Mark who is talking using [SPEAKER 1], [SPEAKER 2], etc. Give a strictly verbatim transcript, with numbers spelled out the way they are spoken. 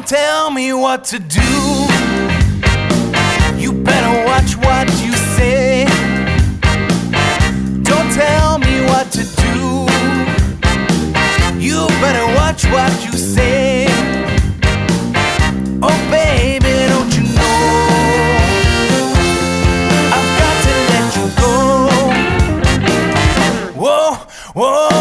[SPEAKER 1] Don't tell me what to do. You better watch what you say. Don't tell me what to do. You better watch what you say. Oh baby, don't you know I've got to let you go. Whoa, whoa.